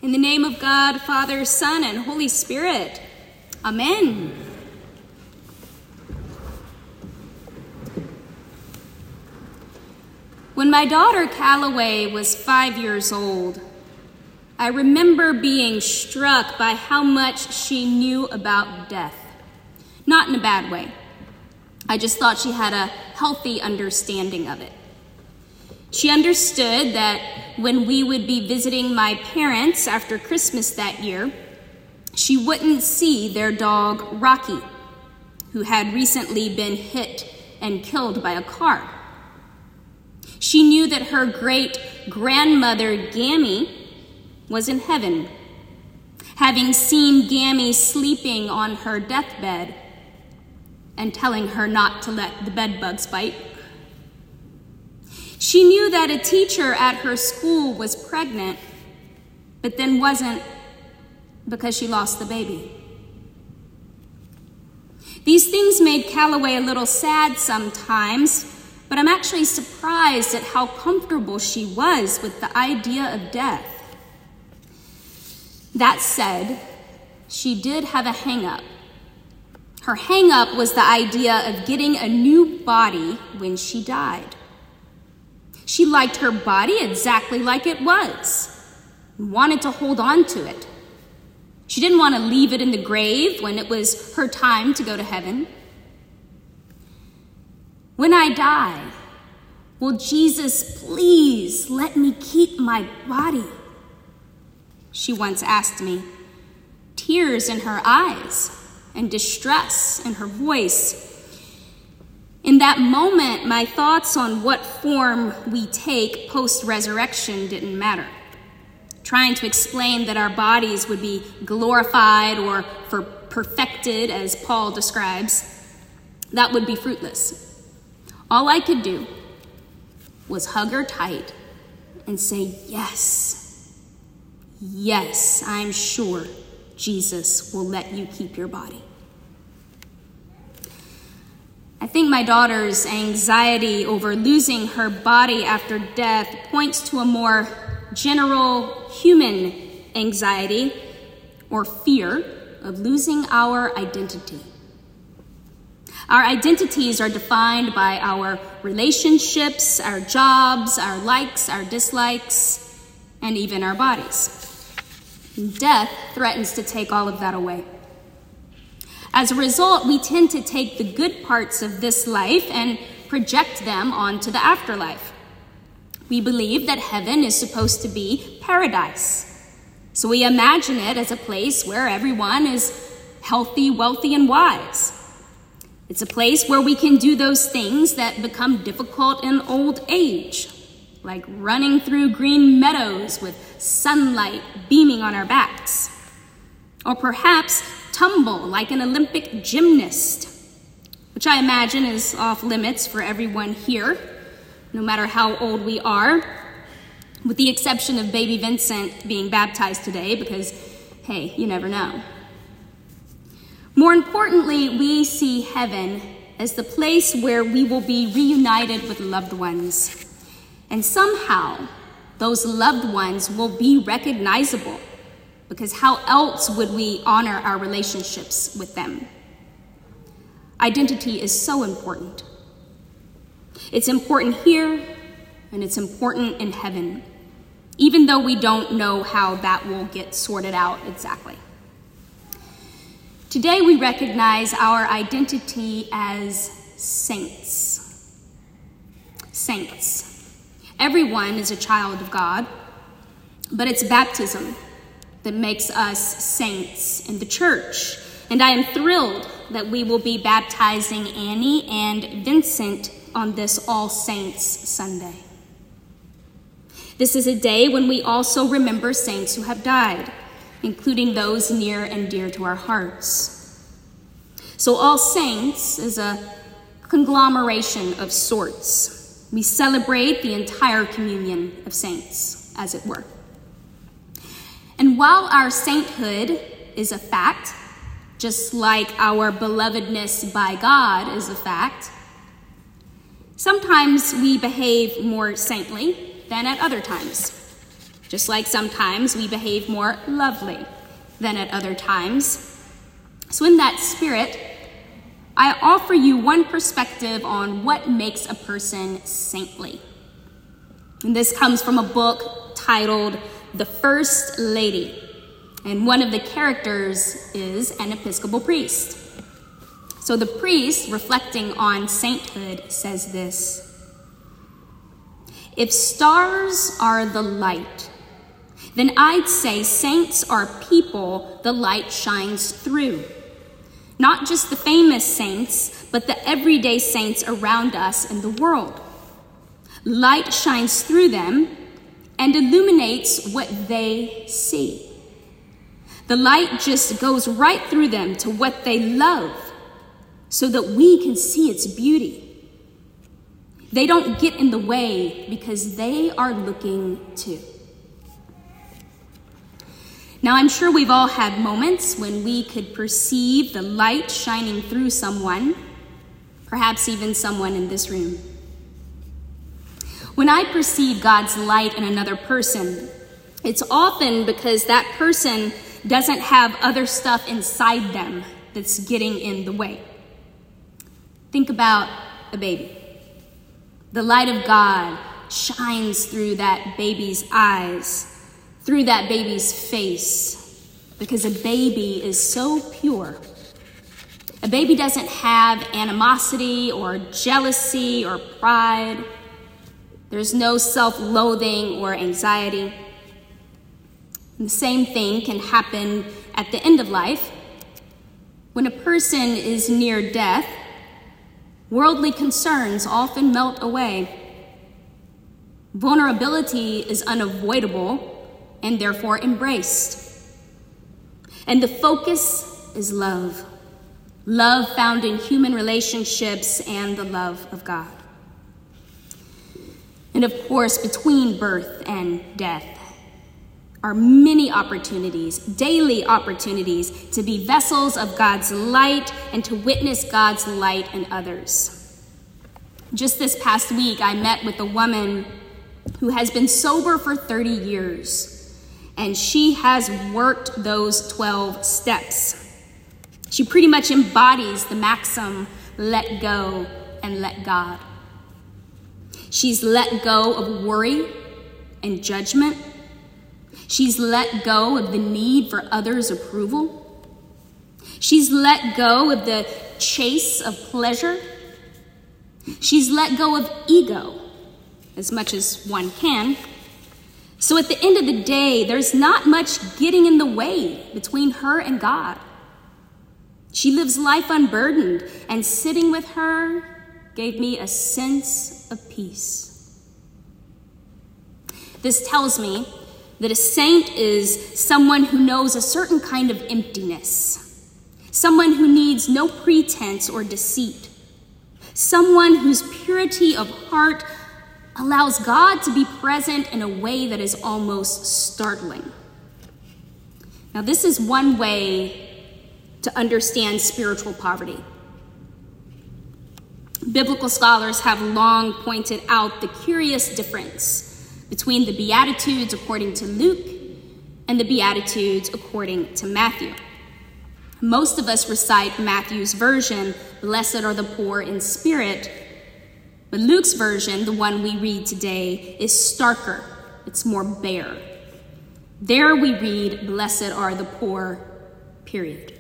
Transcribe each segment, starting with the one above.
In the name of God, Father, Son, and Holy Spirit. Amen. When my daughter Callaway was 5 years old, I remember being struck by how much she knew about death. Not in a bad way. I just thought she had a healthy understanding of it. She understood that when we would be visiting my parents after Christmas that year, she wouldn't see their dog Rocky, who had recently been hit and killed by a car. She knew that her great-grandmother Gammy was in heaven, having seen Gammy sleeping on her deathbed and telling her not to let the bedbugs bite. She knew that a teacher at her school was pregnant, but then wasn't because she lost the baby. These things made Callaway a little sad sometimes, but I'm actually surprised at how comfortable she was with the idea of death. That said, she did have a hang-up. Her hang-up was the idea of getting a new body when she died. She liked her body exactly like it was and wanted to hold on to it. She didn't want to leave it in the grave when it was her time to go to heaven. When I die, will Jesus please let me keep my body? She once asked me, tears in her eyes and distress in her voice. In that moment, my thoughts on what form we take post-resurrection didn't matter. Trying to explain that our bodies would be glorified or perfected, as Paul describes, that would be fruitless. All I could do was hug her tight and say, yes, I'm sure Jesus will let you keep your body. I think my daughter's anxiety over losing her body after death points to a more general human anxiety or fear of losing our identity. Our identities are defined by our relationships, our jobs, our likes, our dislikes, and even our bodies. Death threatens to take all of that away. As a result, we tend to take the good parts of this life and project them onto the afterlife. We believe that heaven is supposed to be paradise. So we imagine it as a place where everyone is healthy, wealthy, and wise. It's a place where we can do those things that become difficult in old age, like running through green meadows with sunlight beaming on our backs. Or perhaps tumble like an Olympic gymnast, which I imagine is off limits for everyone here, no matter how old we are, with the exception of baby Vincent being baptized today because, hey, you never know. More importantly, we see heaven as the place where we will be reunited with loved ones. And somehow, those loved ones will be recognizable, because how else would we honor our relationships with them? Identity is so important. It's important here, and it's important in heaven, even though we don't know how that will get sorted out exactly. Today we recognize our identity as saints. Saints. Everyone is a child of God, but it's baptism that makes us saints in the church. And I am thrilled that we will be baptizing Annie and Vincent on this All Saints Sunday. This is a day when we also remember saints who have died, including those near and dear to our hearts. So All Saints is a conglomeration of sorts. We celebrate the entire communion of saints, as it were. And while our sainthood is a fact, just like our belovedness by God is a fact, sometimes we behave more saintly than at other times. just like sometimes we behave more lovely than at other times. So in that spirit, I offer you one perspective on what makes a person saintly. And this comes from a book titled The First Lady, and one of the characters is an Episcopal priest. So the priest, reflecting on sainthood, says this: if stars are the light, then I'd say saints are people the light shines through. Not just the famous saints, but the everyday saints around us in the world. Light shines through them and illuminates what they see. The light just goes right through them to what they love so that we can see its beauty. They don't get in the way because they are looking too. Now, I'm sure we've all had moments when we could perceive the light shining through someone, perhaps even someone in this room. When I perceive God's light in another person, it's often because that person doesn't have other stuff inside them that's getting in the way. Think about a baby. The light of God shines through that baby's eyes, through that baby's face, because a baby is so pure. A baby doesn't have animosity or jealousy or pride. There's no self-loathing or anxiety. And the same thing can happen at the end of life. When a person is near death, worldly concerns often melt away. Vulnerability is unavoidable and therefore embraced. And the focus is love. Love found in human relationships and the love of God. And of course, between birth and death are many opportunities, daily opportunities, to be vessels of God's light and to witness God's light in others. Just this past week, I met with a woman who has been sober for 30 years, and she has worked those 12 steps. She pretty much embodies the maxim, let go and let God. She's let go of worry and judgment. She's let go of the need for others' approval. She's let go of the chase of pleasure. She's let go of ego, as much as one can. So at the end of the day, there's not much getting in the way between her and God. She lives life unburdened, and sitting with her gave me a sense of peace. This tells me that a saint is someone who knows a certain kind of emptiness, someone who needs no pretense or deceit, someone whose purity of heart allows God to be present in a way that is almost startling. Now, this is one way to understand spiritual poverty. Biblical scholars have long pointed out the curious difference between the Beatitudes according to Luke and the Beatitudes according to Matthew. Most of us recite Matthew's version, blessed are the poor in spirit, but Luke's version, the one we read today, is starker. It's more bare. There we read, blessed are the poor, period.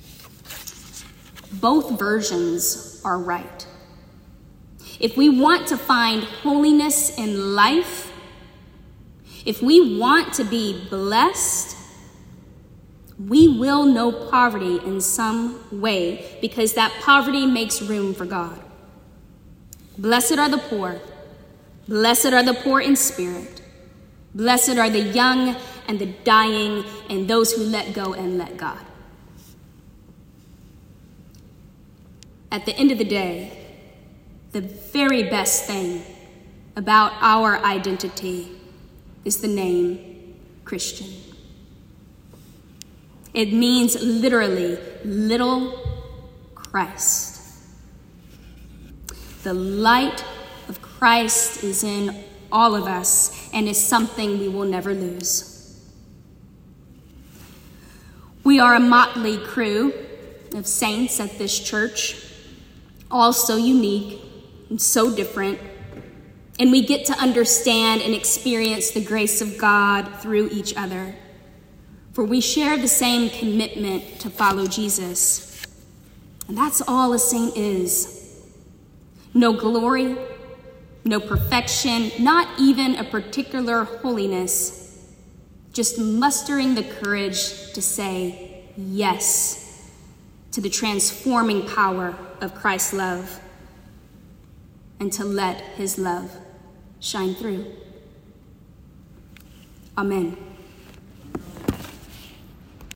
Both versions are right. If we want to find holiness in life, if we want to be blessed, we will know poverty in some way because that poverty makes room for God. Blessed are the poor. Blessed are the poor in spirit. Blessed are the young and the dying and those who let go and let God. At the end of the day, the very best thing about our identity is the name Christian. It means literally little Christ. The light of Christ is in all of us, and is something we will never lose. We are a motley crew of saints at this church, all so unique and so different, and we get to understand and experience the grace of God through each other, for we share the same commitment to follow Jesus. And that's all a saint is. No glory, no perfection, not even a particular holiness, just mustering the courage to say yes to the transforming power of Christ's love and to let his love shine through. Amen.